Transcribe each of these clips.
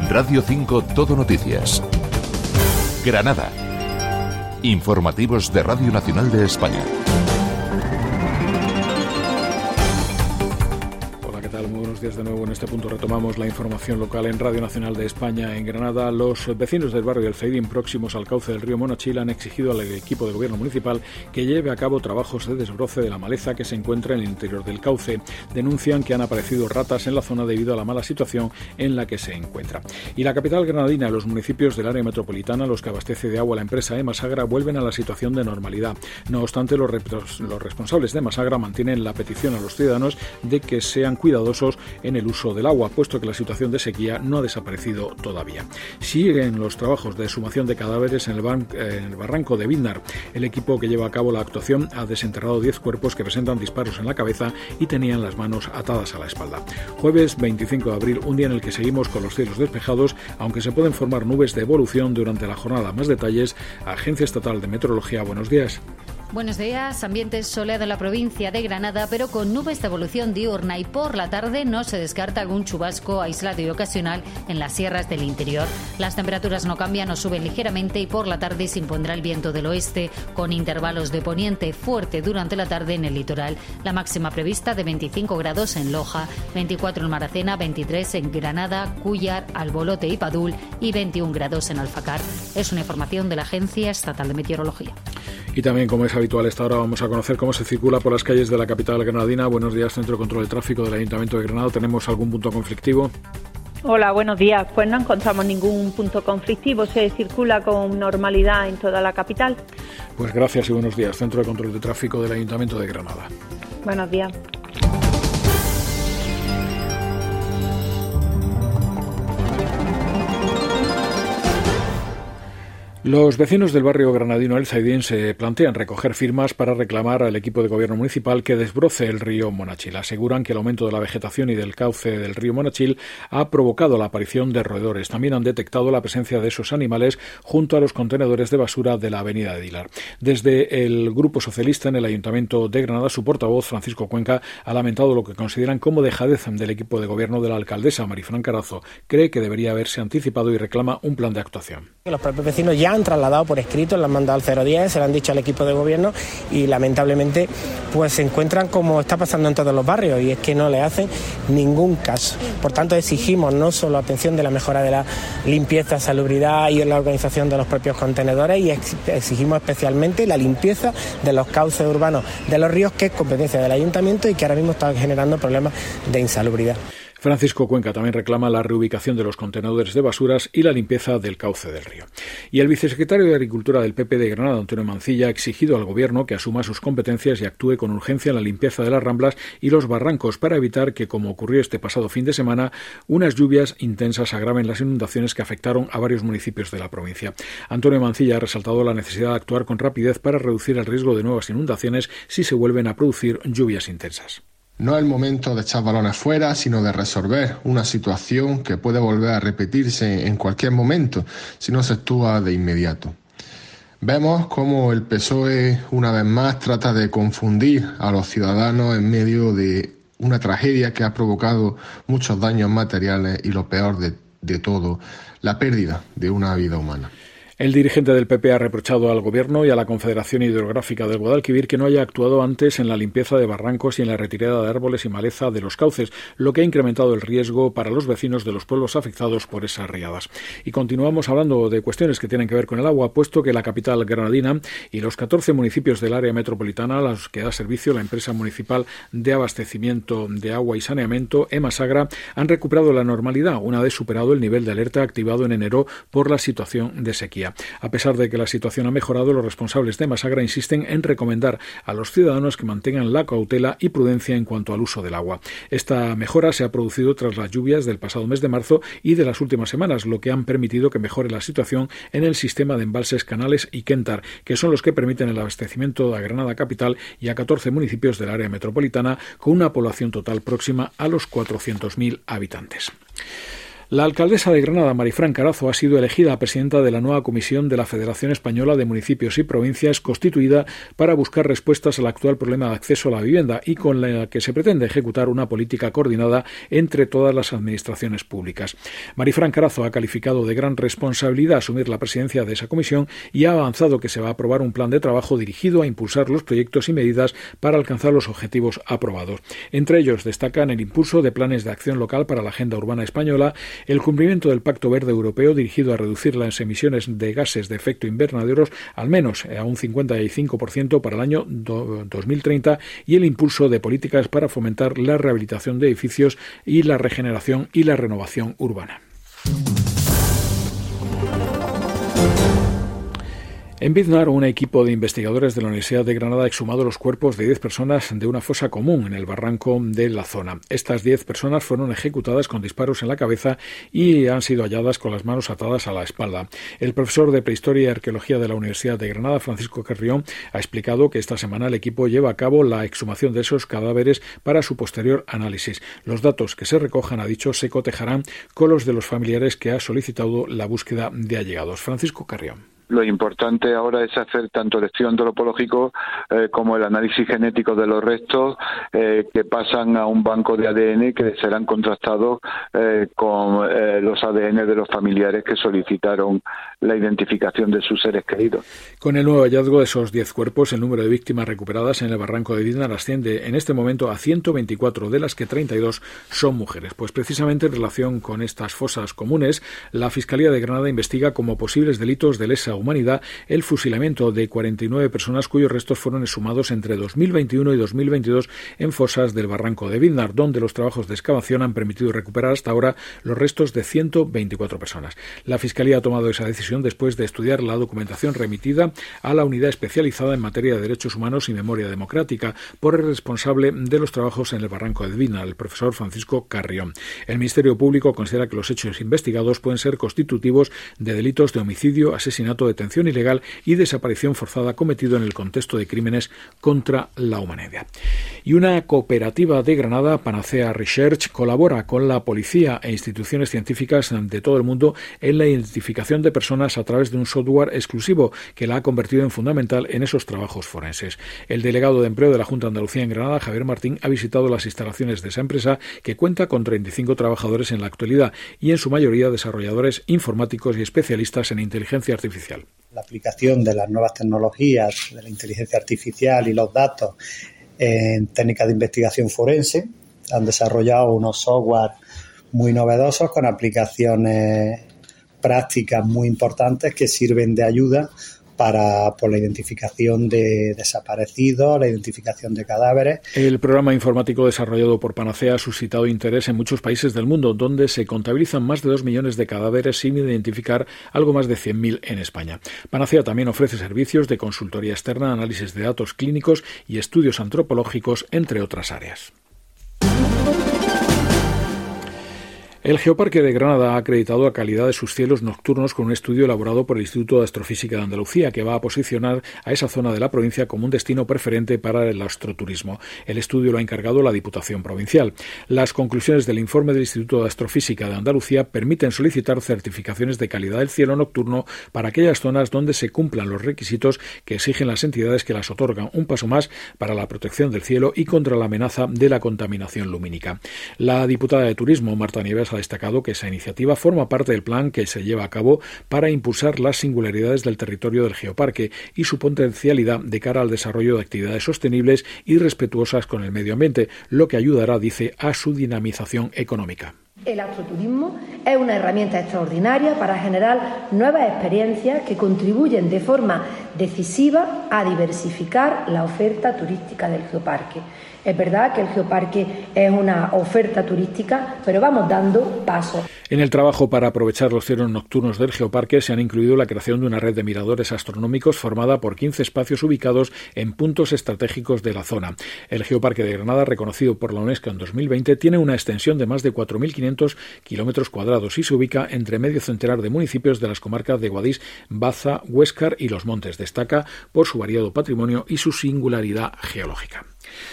Radio 5 Todo Noticias. Granada. Informativos de Radio Nacional de España. Muy buenos días de nuevo. En este punto retomamos la información local en Radio Nacional de España. En Granada, los vecinos del barrio El Zaidín, próximos al cauce del río Monachil, han exigido al equipo de gobierno municipal que lleve a cabo trabajos de desbroce de la maleza que se encuentra en el interior del cauce. Denuncian que han aparecido ratas en la zona debido a la mala situación en la que se encuentra. Y la capital granadina y los municipios del área metropolitana, los que abastece de agua la empresa Emasagra, vuelven a la situación de normalidad. No obstante, los responsables de Emasagra mantienen la petición a los ciudadanos de que sean cuidadosos en el uso del agua, puesto que la situación de sequía no ha desaparecido todavía. Siguen los trabajos de exhumación de cadáveres en el barranco de Vindar. El equipo que lleva a cabo la actuación ha desenterrado 10 cuerpos que presentan disparos en la cabeza y tenían las manos atadas a la espalda. Jueves 25 de abril, un día en el que seguimos con los cielos despejados, aunque se pueden formar nubes de evolución durante la jornada. Más detalles, Agencia Estatal de Meteorología. Buenos días. Buenos días, ambiente soleado en la provincia de Granada, pero con nubes de evolución diurna, y por la tarde no se descarta algún chubasco aislado y ocasional en las sierras del interior. Las temperaturas no cambian o suben ligeramente y por la tarde se impondrá el viento del oeste, con intervalos de poniente fuerte durante la tarde en el litoral. La máxima prevista de 25 grados en Loja, 24 en Maracena, 23 en Granada, Cúllar, Albolote y Padul y 21 grados en Alfacar. Es una información de la Agencia Estatal de Meteorología. Y también, como es habitual, esta hora vamos a conocer cómo se circula por las calles de la capital granadina. Buenos días, Centro de Control de Tráfico del Ayuntamiento de Granada. ¿Tenemos algún punto conflictivo? Hola, buenos días. Pues no encontramos ningún punto conflictivo. Se circula con normalidad en toda la capital. Pues gracias y buenos días, Centro de Control de Tráfico del Ayuntamiento de Granada. Buenos días. Los vecinos del barrio granadino El Zaidín se plantean recoger firmas para reclamar al equipo de gobierno municipal que desbroce el río Monachil. Aseguran que el aumento de la vegetación y del cauce del río Monachil ha provocado la aparición de roedores. También han detectado la presencia de esos animales junto a los contenedores de basura de la avenida de Dilar. Desde el Grupo Socialista en el Ayuntamiento de Granada, su portavoz, Francisco Cuenca, ha lamentado lo que consideran como dejadez del equipo de gobierno de la alcaldesa, Marifran Carazo. Cree que debería haberse anticipado y reclama un plan de actuación. Los propios vecinos ya han trasladado por escrito, le han mandado al 010, se lo han dicho al equipo de gobierno y lamentablemente pues se encuentran como está pasando en todos los barrios, y es que no le hacen ningún caso. Por tanto, exigimos no solo atención de la mejora de la limpieza, salubridad y en la organización de los propios contenedores, y exigimos especialmente la limpieza de los cauces urbanos de los ríos, que es competencia del ayuntamiento y que ahora mismo está generando problemas de insalubridad. Francisco Cuenca también reclama la reubicación de los contenedores de basuras y la limpieza del cauce del río. Y el vicesecretario de Agricultura del PP de Granada, Antonio Mancilla, ha exigido al Gobierno que asuma sus competencias y actúe con urgencia en la limpieza de las ramblas y los barrancos para evitar que, como ocurrió este pasado fin de semana, unas lluvias intensas agraven las inundaciones que afectaron a varios municipios de la provincia. Antonio Mancilla ha resaltado la necesidad de actuar con rapidez para reducir el riesgo de nuevas inundaciones si se vuelven a producir lluvias intensas. No es el momento de echar balones fuera, sino de resolver una situación que puede volver a repetirse en cualquier momento si no se actúa de inmediato. Vemos cómo el PSOE una vez más trata de confundir a los ciudadanos en medio de una tragedia que ha provocado muchos daños materiales y, lo peor de todo, la pérdida de una vida humana. El dirigente del PP ha reprochado al Gobierno y a la Confederación Hidrográfica del Guadalquivir que no haya actuado antes en la limpieza de barrancos y en la retirada de árboles y maleza de los cauces, lo que ha incrementado el riesgo para los vecinos de los pueblos afectados por esas riadas. Y continuamos hablando de cuestiones que tienen que ver con el agua, puesto que la capital granadina y los 14 municipios del área metropolitana a los que da servicio la empresa municipal de abastecimiento de agua y saneamiento, Emasagra, han recuperado la normalidad una vez superado el nivel de alerta activado en enero por la situación de sequía. A pesar de que la situación ha mejorado, los responsables de Emasagra insisten en recomendar a los ciudadanos que mantengan la cautela y prudencia en cuanto al uso del agua. Esta mejora se ha producido tras las lluvias del pasado mes de marzo y de las últimas semanas, lo que han permitido que mejore la situación en el sistema de embalses, canales y Kentar, que son los que permiten el abastecimiento a Granada capital y a 14 municipios del área metropolitana, con una población total próxima a los 400.000 habitantes. La alcaldesa de Granada, Marifran Carazo, ha sido elegida presidenta de la nueva comisión de la Federación Española de Municipios y Provincias, constituida para buscar respuestas al actual problema de acceso a la vivienda y con la que se pretende ejecutar una política coordinada entre todas las administraciones públicas. Marifran Carazo ha calificado de gran responsabilidad asumir la presidencia de esa comisión y ha avanzado que se va a aprobar un plan de trabajo dirigido a impulsar los proyectos y medidas para alcanzar los objetivos aprobados. Entre ellos destacan el impulso de planes de acción local para la agenda urbana española, el cumplimiento del Pacto Verde Europeo dirigido a reducir las emisiones de gases de efecto invernadero al menos a un 55% para el año 2030 y el impulso de políticas para fomentar la rehabilitación de edificios y la regeneración y la renovación urbana. En Biznar, un equipo de investigadores de la Universidad de Granada ha exhumado los cuerpos de 10 personas de una fosa común en el barranco de la zona. Estas 10 personas fueron ejecutadas con disparos en la cabeza y han sido halladas con las manos atadas a la espalda. El profesor de Prehistoria y Arqueología de la Universidad de Granada, Francisco Carrión, ha explicado que esta semana el equipo lleva a cabo la exhumación de esos cadáveres para su posterior análisis. Los datos que se recojan, ha dicho, se cotejarán con los de los familiares que ha solicitado la búsqueda de allegados. Francisco Carrión. Lo importante ahora es hacer tanto el estudio antropológico como el análisis genético de los restos que pasan a un banco de ADN que serán contrastados con los ADN de los familiares que solicitaron la identificación de sus seres queridos. Con el nuevo hallazgo de esos 10 cuerpos, el número de víctimas recuperadas en el barranco de Biznar asciende en este momento a 124, de las que 32 son mujeres. Pues precisamente en relación con estas fosas comunes, la Fiscalía de Granada investiga como posibles delitos de lesa humanidad el fusilamiento de 49 personas cuyos restos fueron exhumados entre 2021 y 2022 en fosas del barranco de Biznar, donde los trabajos de excavación han permitido recuperar hasta ahora los restos de 124 personas. La Fiscalía ha tomado esa decisión después de estudiar la documentación remitida a la unidad especializada en materia de derechos humanos y memoria democrática por el responsable de los trabajos en el barranco de Biznar, el profesor Francisco Carrión. El Ministerio Público considera que los hechos investigados pueden ser constitutivos de delitos de homicidio, asesinato, detención ilegal y desaparición forzada cometido en el contexto de crímenes contra la humanidad. Y una cooperativa de Granada, Panacea Research, colabora con la policía e instituciones científicas de todo el mundo en la identificación de personas a través de un software exclusivo que la ha convertido en fundamental en esos trabajos forenses. El delegado de Empleo de la Junta de Andalucía en Granada, Javier Martín, ha visitado las instalaciones de esa empresa que cuenta con 35 trabajadores en la actualidad y en su mayoría desarrolladores informáticos y especialistas en inteligencia artificial. La aplicación de las nuevas tecnologías, de la inteligencia artificial y los datos en técnicas de investigación forense. Han desarrollado unos software muy novedosos con aplicaciones prácticas muy importantes que sirven de ayuda para la identificación de desaparecidos, la identificación de cadáveres. El programa informático desarrollado por Panacea ha suscitado interés en muchos países del mundo, donde se contabilizan más de 2 millones de cadáveres sin identificar, algo más de 100.000 en España. Panacea también ofrece servicios de consultoría externa, análisis de datos clínicos y estudios antropológicos, entre otras áreas. El Geoparque de Granada ha acreditado la calidad de sus cielos nocturnos con un estudio elaborado por el Instituto de Astrofísica de Andalucía, que va a posicionar a esa zona de la provincia como un destino preferente para el astroturismo. El estudio lo ha encargado la Diputación Provincial. Las conclusiones del informe del Instituto de Astrofísica de Andalucía permiten solicitar certificaciones de calidad del cielo nocturno para aquellas zonas donde se cumplan los requisitos que exigen las entidades que las otorgan, un paso más para la protección del cielo y contra la amenaza de la contaminación lumínica. La diputada de Turismo, Marta Nieves, ha destacado que esa iniciativa forma parte del plan que se lleva a cabo para impulsar las singularidades del territorio del Geoparque y su potencialidad de cara al desarrollo de actividades sostenibles y respetuosas con el medio ambiente, lo que ayudará, dice, a su dinamización económica. El astroturismo es una herramienta extraordinaria para generar nuevas experiencias que contribuyen de forma decisiva a diversificar la oferta turística del Geoparque. Es verdad que el Geoparque es una oferta turística, pero vamos dando pasos. En el trabajo para aprovechar los cielos nocturnos del Geoparque se han incluido la creación de una red de miradores astronómicos formada por 15 espacios ubicados en puntos estratégicos de la zona. El Geoparque de Granada, reconocido por la UNESCO en 2020, tiene una extensión de más de 4.500 kilómetros cuadrados y se ubica entre medio centenar de municipios de las comarcas de Guadix, Baza, Huéscar y Los Montes. Destaca por su variado patrimonio y su singularidad geológica.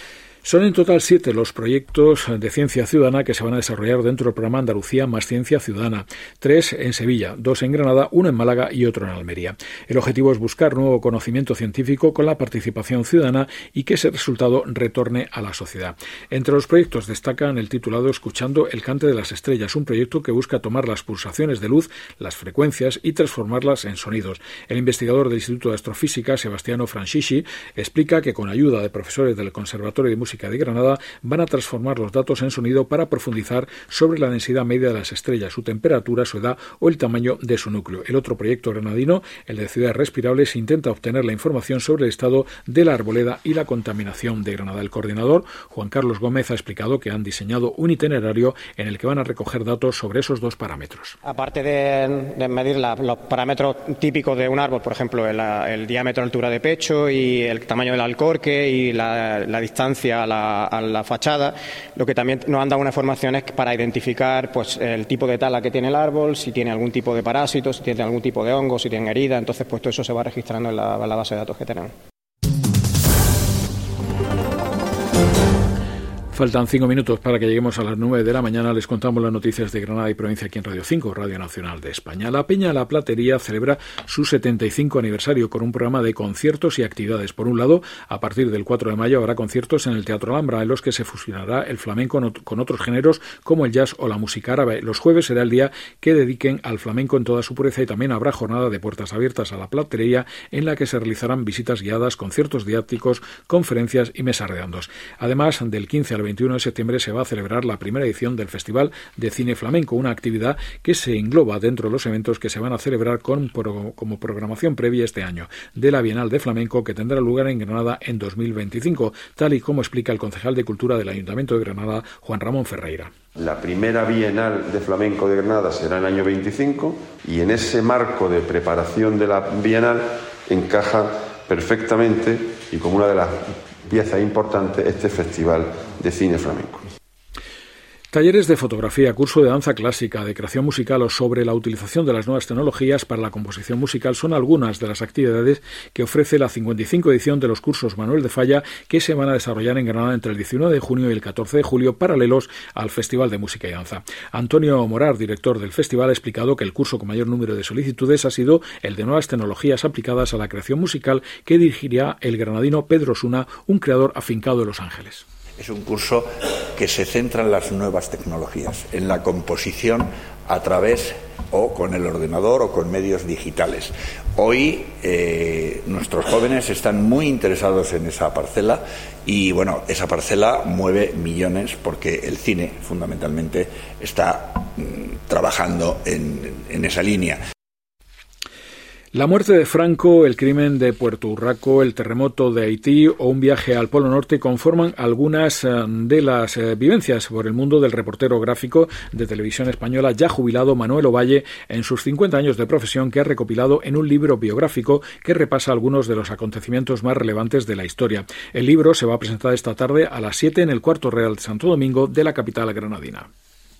Son en total 7 los proyectos de ciencia ciudadana que se van a desarrollar dentro del programa Andalucía más Ciencia Ciudadana. 3 en Sevilla, 2 en Granada, 1 en Málaga y otro en Almería. El objetivo es buscar nuevo conocimiento científico con la participación ciudadana y que ese resultado retorne a la sociedad. Entre los proyectos destacan el titulado Escuchando el cante de las estrellas, un proyecto que busca tomar las pulsaciones de luz, las frecuencias y transformarlas en sonidos. El investigador del Instituto de Astrofísica, Sebastiano Francisci, explica que con ayuda de profesores del Conservatorio de Música de Granada van a transformar los datos en sonido para profundizar sobre la densidad media de las estrellas, su temperatura, su edad o el tamaño de su núcleo. El otro proyecto granadino, el de Ciudades Respirables, intenta obtener la información sobre el estado de la arboleda y la contaminación de Granada. El coordinador, Juan Carlos Gómez, ha explicado que han diseñado un itinerario en el que van a recoger datos sobre esos 2 parámetros. Aparte de medir los parámetros típicos de un árbol, por ejemplo, el diámetro, altura de pecho y el tamaño del alcorque y la distancia a la fachada, lo que también nos han dado una información es para identificar pues el tipo de tala que tiene el árbol, si tiene algún tipo de parásito, si tiene algún tipo de hongo, si tiene herida. Entonces pues todo eso se va registrando en la base de datos que tenemos. Faltan 5 minutos para que lleguemos a las 9 de la mañana. Les contamos las noticias de Granada y provincia aquí en Radio 5, Radio Nacional de España. La Peña La Platería celebra su 75 aniversario con un programa de conciertos y actividades. Por un lado, a partir del 4 de mayo habrá conciertos en el Teatro Alhambra, en los que se fusionará el flamenco con otros géneros como el jazz o la música árabe. Los jueves será el día que dediquen al flamenco en toda su pureza y también habrá jornada de puertas abiertas a la platería en la que se realizarán visitas guiadas, conciertos didácticos, conferencias y mesas redondas. Además, del 15 al 21 de septiembre se va a celebrar la primera edición del Festival de Cine Flamenco, una actividad que se engloba dentro de los eventos que se van a celebrar como programación previa este año de la Bienal de Flamenco, que tendrá lugar en Granada en 2025, tal y como explica el concejal de Cultura del Ayuntamiento de Granada, Juan Ramón Ferreira. La primera Bienal de Flamenco de Granada será en el año 25 y en ese marco de preparación de la Bienal encaja perfectamente y como una de las pieza importante este Festival de Cine Flamenco. Talleres de fotografía, curso de danza clásica, de creación musical o sobre la utilización de las nuevas tecnologías para la composición musical son algunas de las actividades que ofrece la 55 edición de los cursos Manuel de Falla, que se van a desarrollar en Granada entre el 19 de junio y el 14 de julio, paralelos al Festival de Música y Danza. Antonio Morar, director del festival, ha explicado que el curso con mayor número de solicitudes ha sido el de nuevas tecnologías aplicadas a la creación musical, que dirigirá el granadino Pedro Osuna, un creador afincado en Los Ángeles. Es un curso que se centra en las nuevas tecnologías, en la composición a través o con el ordenador o con medios digitales. Hoy nuestros jóvenes están muy interesados en esa parcela y bueno, esa parcela mueve millones porque el cine fundamentalmente está trabajando en esa línea. La muerte de Franco, el crimen de Puerto Urraco, el terremoto de Haití o un viaje al Polo Norte conforman algunas de las vivencias por el mundo del reportero gráfico de Televisión Española ya jubilado Manuel Ovalle en sus 50 años de profesión, que ha recopilado en un libro biográfico que repasa algunos de los acontecimientos más relevantes de la historia. El libro se va a presentar esta tarde a las 7 en el Cuarto Real de Santo Domingo de la capital granadina.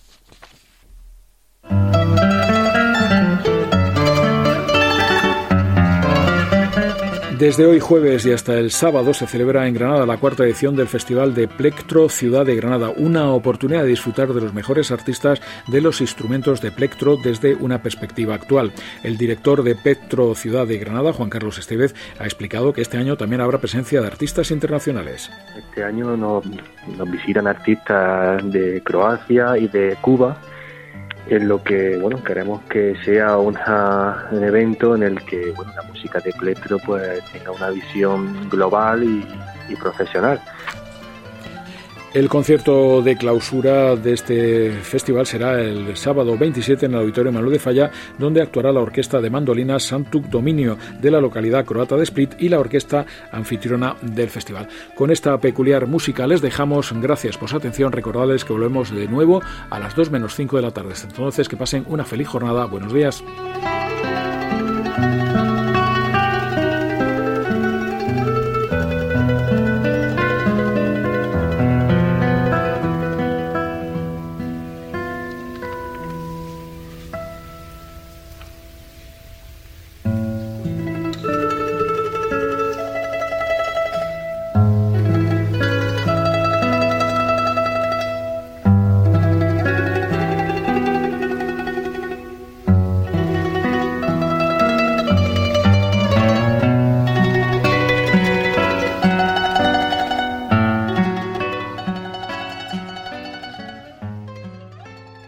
Desde hoy jueves y hasta el sábado se celebra en Granada la 4ª edición del Festival de Plectro Ciudad de Granada, una oportunidad de disfrutar de los mejores artistas de los instrumentos de plectro desde una perspectiva actual. El director de Plectro Ciudad de Granada, Juan Carlos Estevez, ha explicado que este año también habrá presencia de artistas internacionales. Este año nos visitan artistas de Croacia y de Cuba, en lo que queremos que sea un evento en el que la música de plectro pues tenga una visión global y profesional. El concierto de clausura de este festival será el sábado 27 en el Auditorio Manuel de Falla, donde actuará la orquesta de mandolinas Santuk Dominio de la localidad croata de Split y la orquesta anfitriona del festival. Con esta peculiar música les dejamos. Gracias por su atención. Recordarles que volvemos de nuevo a las 2 menos 5 de la tarde. Hasta entonces, que pasen una feliz jornada. Buenos días.